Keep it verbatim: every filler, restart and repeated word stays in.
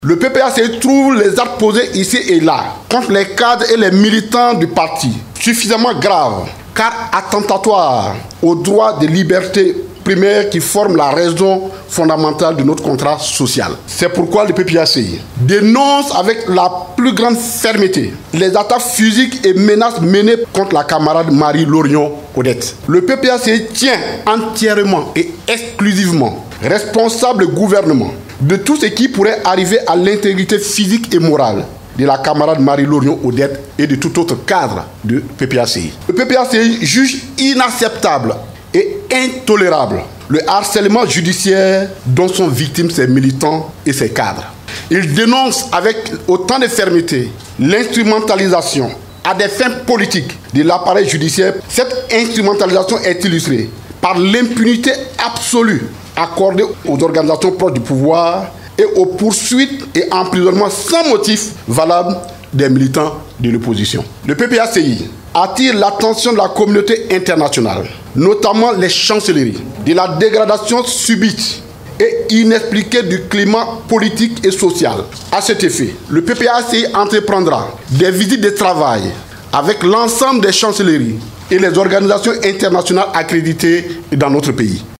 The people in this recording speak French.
Le P P A C I trouve les actes posés ici et là contre les cadres et les militants du parti suffisamment graves, car attentatoires aux droits de liberté primaires qui forment la raison fondamentale de notre contrat social. C'est pourquoi le P P A C I dénonce avec la plus grande fermeté les attaques physiques et menaces menées contre la camarade Marie Lorion Odette. Le P P A C I tient entièrement et exclusivement responsable le gouvernement de tout ce qui pourrait arriver à l'intégrité physique et morale de la camarade Marie Lorion Odette et de tout autre cadre de P P A C I. Le P P A C I juge inacceptable et intolérable le harcèlement judiciaire dont sont victimes ses militants et ses cadres. Il dénonce avec autant de fermeté l'instrumentalisation à des fins politiques de l'appareil judiciaire. Cette instrumentalisation est illustrée par l'impunité absolue accordée aux organisations proches du pouvoir et aux poursuites et emprisonnements sans motif valable des militants de l'opposition. Le P P A C I attire l'attention de la communauté internationale, notamment les chancelleries, de la dégradation subite et inexpliquée du climat politique et social. À cet effet, le P P A C I entreprendra des visites de travail avec l'ensemble des chancelleries et les organisations internationales accréditées dans notre pays.